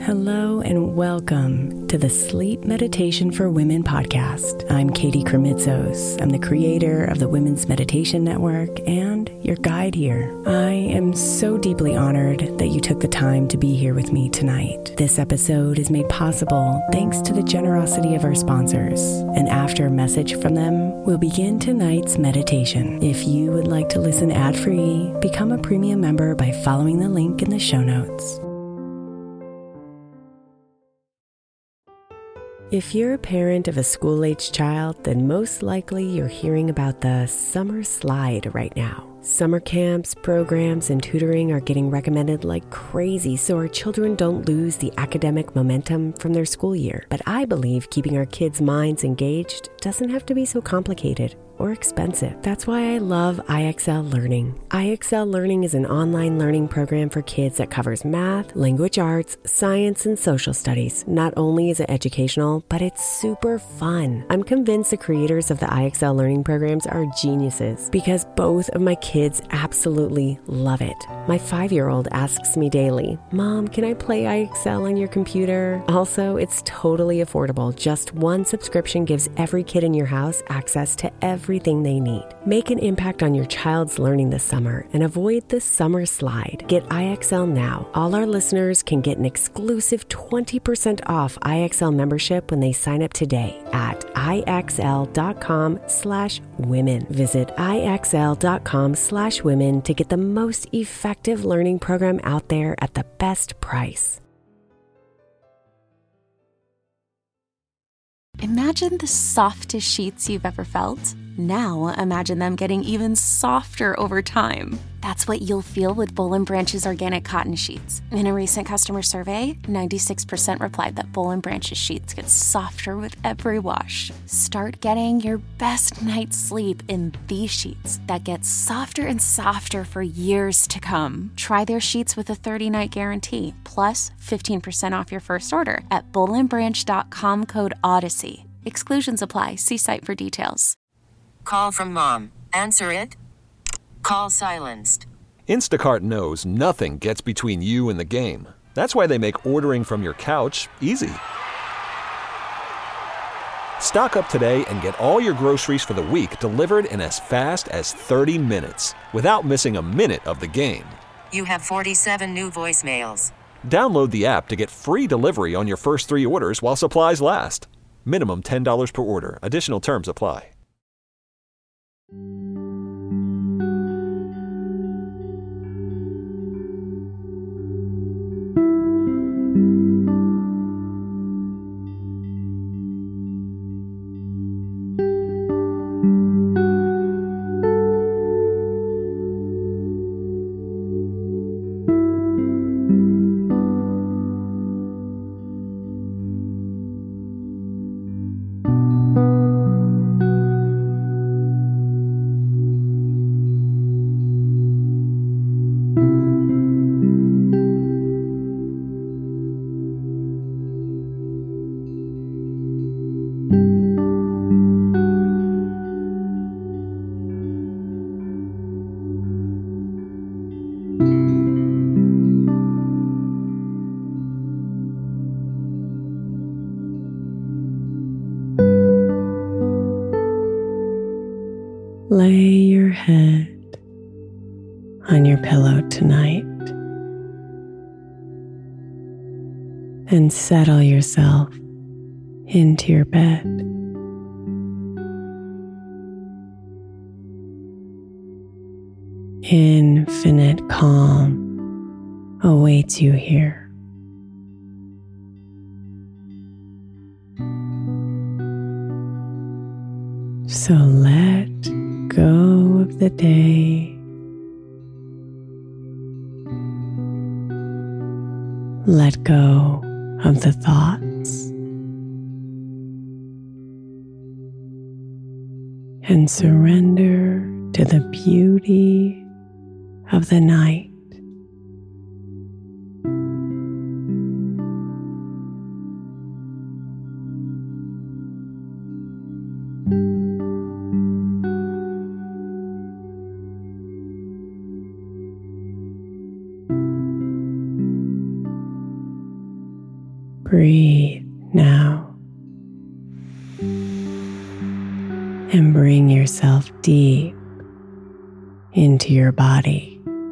Hello and welcome to the Sleep Meditation for Women podcast. I'm Katie Kremitzos. I'm the creator of the Women's Meditation Network and your guide here. I am so deeply honored that you took the time to be here with me tonight. This episode is made possible thanks to the generosity of our sponsors. And after a message from them, we'll begin tonight's meditation. If you would like to listen ad-free, become a premium member by following the link in the show notes. If you're a parent of a school-aged child, then most likely you're hearing about the summer slide right now. Summer camps, programs, and tutoring are getting recommended like crazy so our children don't lose the academic momentum from their school year. But I believe keeping our kids' minds engaged doesn't have to be so complicated or expensive. That's why I love IXL Learning. IXL Learning is an online learning program for kids that covers math, language arts, science, and social studies. Not only is it educational, but it's super fun. I'm convinced the creators of the IXL Learning programs are geniuses because both of my kids absolutely love it. My 5-year-old asks me daily, "Mom, can I play IXL on your computer?" Also, it's totally affordable. Just one subscription gives every kid in your house access to everything they need. Make an impact on your child's learning this summer and avoid the summer slide. Get IXL now. All our listeners can get an exclusive 20% off IXL membership when they sign up today at IXL.com/women. Visit IXL.com/women to get the most effective learning program out there at the best price. Imagine the softest sheets you've ever felt. Now imagine them getting even softer over time. That's what you'll feel with Boll & Branch's organic cotton sheets. In a recent customer survey, 96% replied that Boll & Branch's sheets get softer with every wash. Start getting your best night's sleep in these sheets that get softer and softer for years to come. Try their sheets with a 30-night guarantee, plus 15% off your first order at bollandbranch.com code ODYSSEY. Exclusions apply. See site for details. Call from mom. Answer it. Call silenced. Instacart knows nothing gets between you and the game. That's why they make ordering from your couch easy. Stock up today and get all your groceries for the week delivered in as fast as 30 minutes without missing a minute of the game. You have 47 new voicemails. Download the app to get free delivery on your first 3 orders while supplies last. Minimum $10 per order. Additional terms apply. Lay your head on your pillow tonight and settle yourself into your bed. Infinite calm awaits you here. So let go of the day. Let go of the thoughts and surrender to the beauty of the night. Breathe now and bring yourself deep into your body.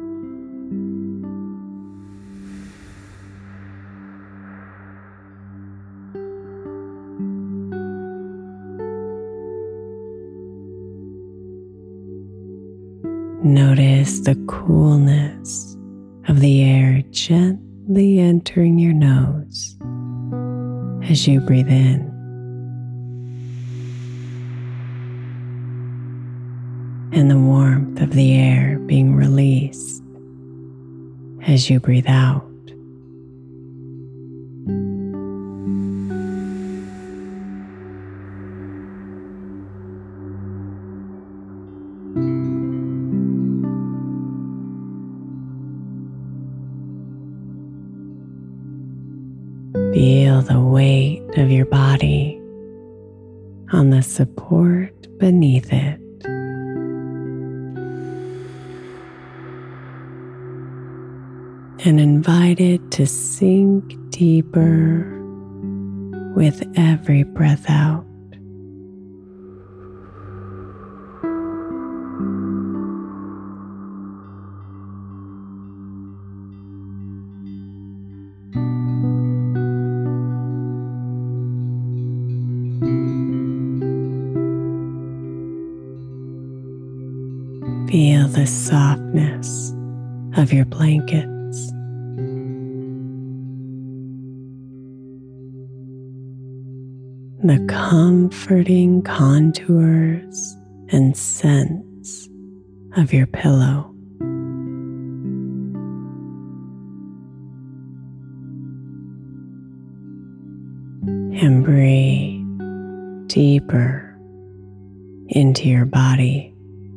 Notice the coolness of the air gently entering your nose as you breathe in. And the warmth of the air being released as you breathe out. Feel the weight of your body on the support beneath it. And invite it to sink deeper with every breath out. Feel the softness of your blankets. The comforting contours and scents of your pillow. And breathe deeper into your body.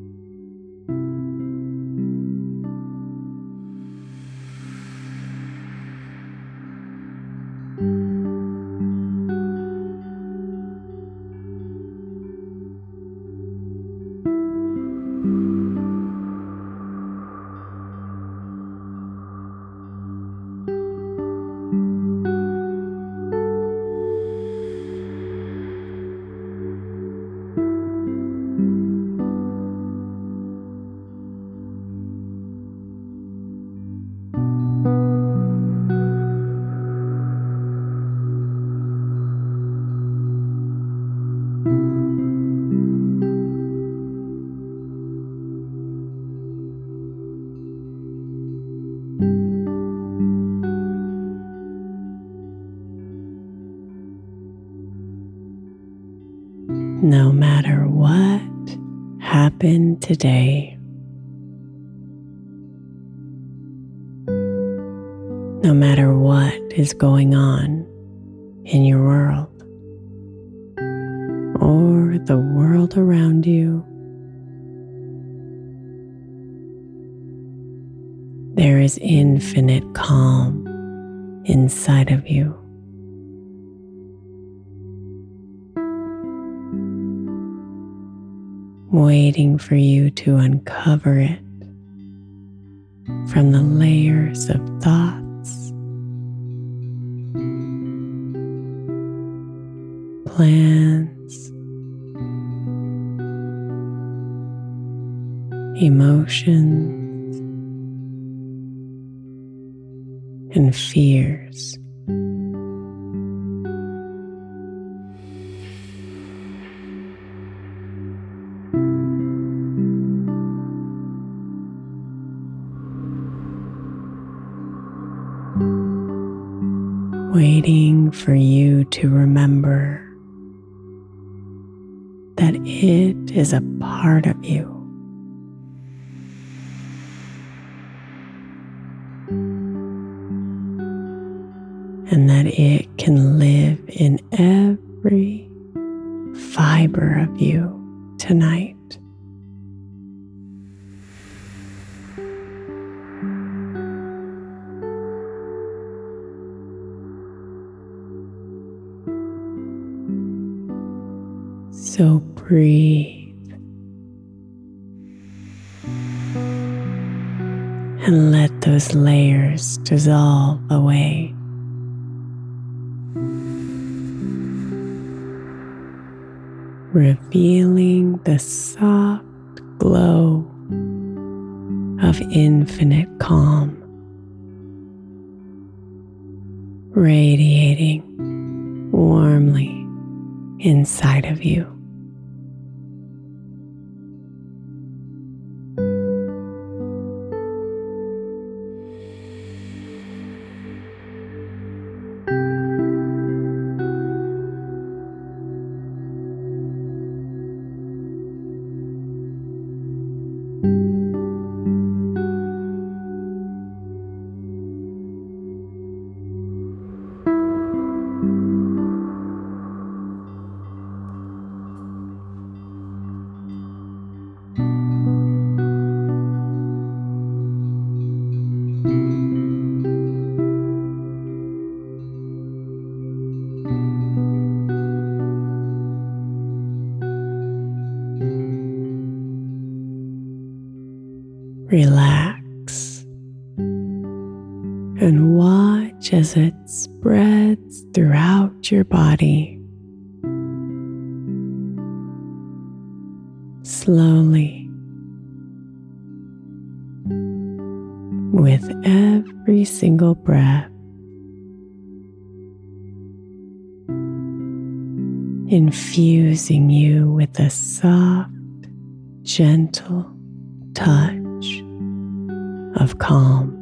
No matter what happened today, no matter what is going on in your world or the world around you, there is infinite calm inside of you. Waiting for you to uncover it from the layers of thoughts, plans, emotions, and fears. Waiting for you to remember that it is a part of you. And that it can live in every fiber of you tonight. So breathe and let those layers dissolve away. revealing the soft glow of infinite calm, radiating warmly inside of you. Relax and watch as it spreads throughout your body. Slowly, with every single breath, infusing you with a soft, gentle touch of calm.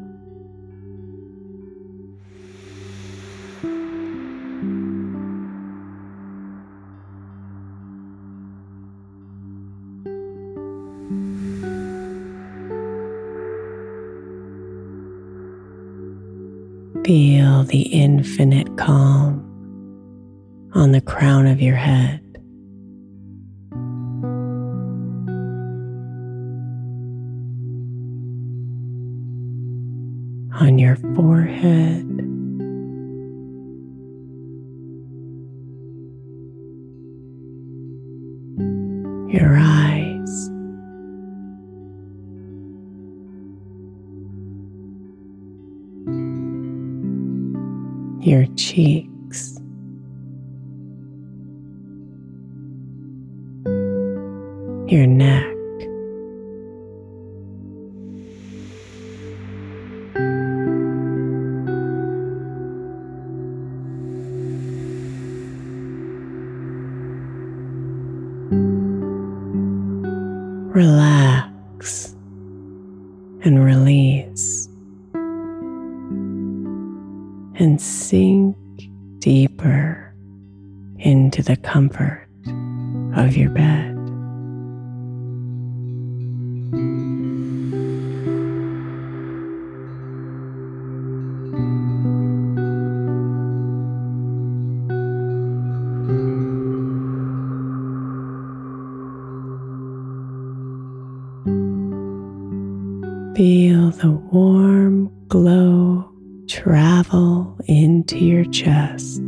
Feel the infinite calm on the crown of your head, on your forehead, your eyes, your cheeks, your neck, relax and release, and sink deeper into the comfort of your bed. Feel the warm glow travel into your chest,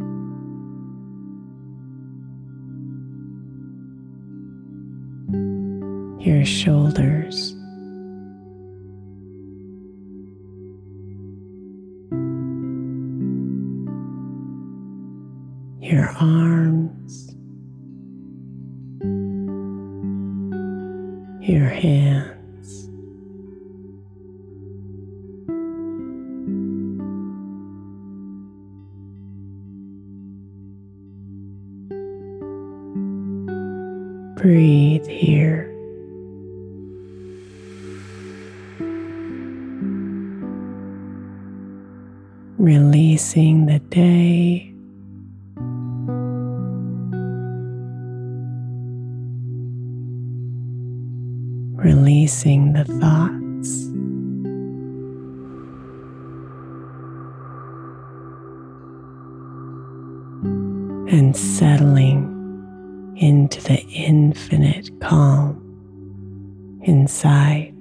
your shoulders, your arms, your hands, breathe here. Releasing the day, releasing the thoughts, and settling into the infinite calm inside.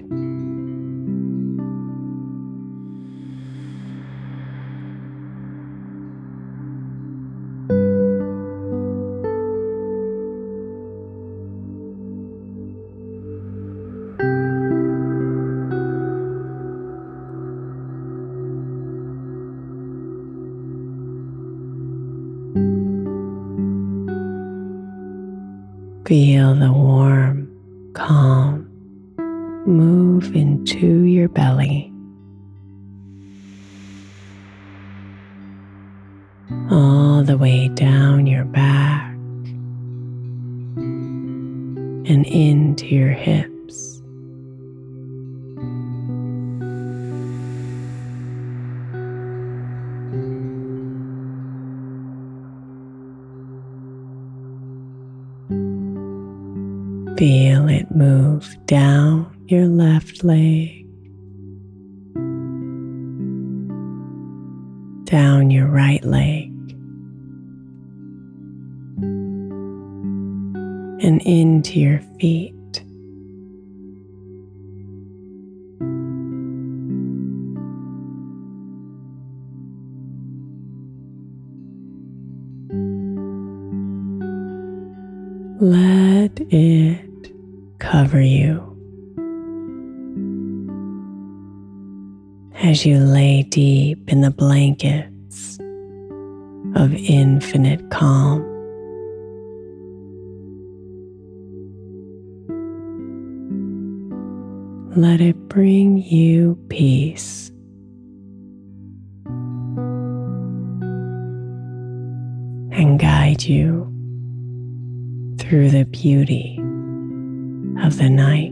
Feel the warm, calm move into your belly, all the way down your back and into your hips. Feel it move down your left leg, down your right leg, and into your feet. Let it cover you as you lay deep in the blankets of infinite calm. Let it bring you peace. And guide you through the beauty of the night.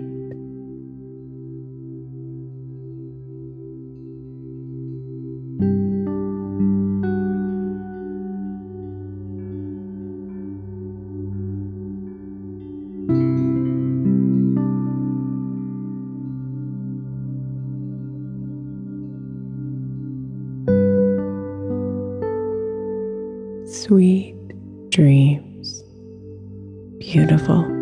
Sweet dreams, beautiful.